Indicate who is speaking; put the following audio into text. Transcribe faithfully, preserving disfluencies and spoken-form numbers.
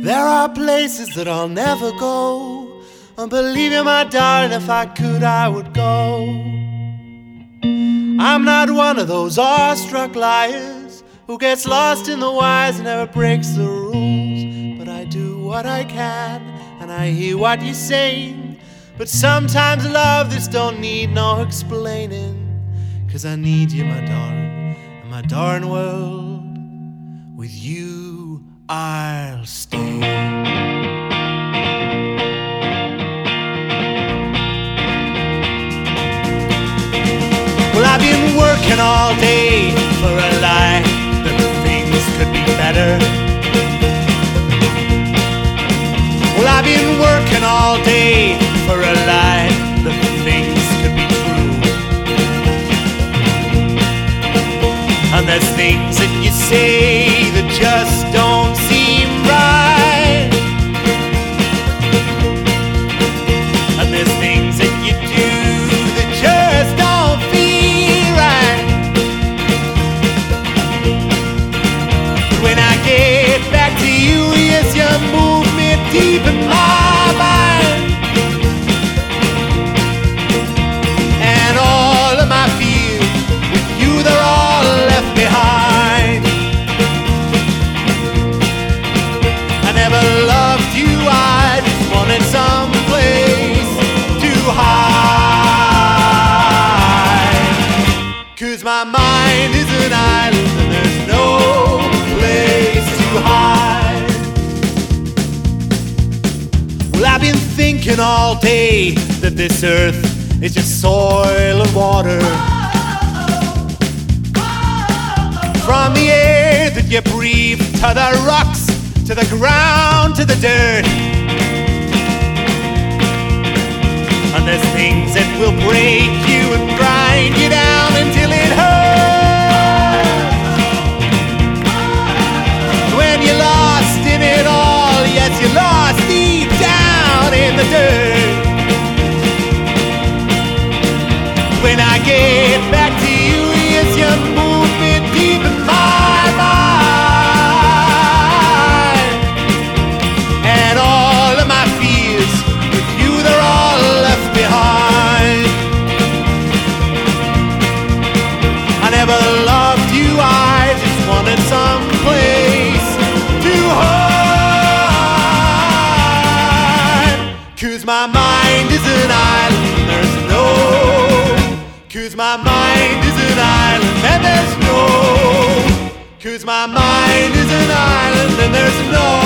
Speaker 1: There are places that I'll never go, and believe you, my darling, if I could, I would go. I'm not one of those awestruck liars who gets lost in the wires and never breaks the rules. But I do what I can, and I hear what you're saying. But sometimes, love, this don't need no explaining. 'Cause I need you, my darling, in my darn world. With you, I'll stay. Well, I've been working all day for a lie that things could be better. Well, I've been working all day for a lie that things could be true. And there's things that you say that just don't seem right. And there's things that you do that just don't feel right. But when I get back to you, yes, you move me deep in my mind. And all of my fears with you, they're all left behind. I never loved you, I just wanted some place to hide. 'Cause my mind is an island and there's no place to hide. Well, I've been thinking all day that this earth is just soil and water. From the air that you breathe to the rocks, to the ground, to the dirt. And there's things that will break you and grind you down until it hurts. When you're lost in it all, yes, you're lost deep down in the dirt. When I get back to you, yes, you move me deep in my mind. And all of my fears with you, they're all left behind. I never loved you, I just wanted some place to hide. 'Cause my mind is an island, there's no. 'Cause my mind is an island and there's no. 'Cause my mind is an island and there's no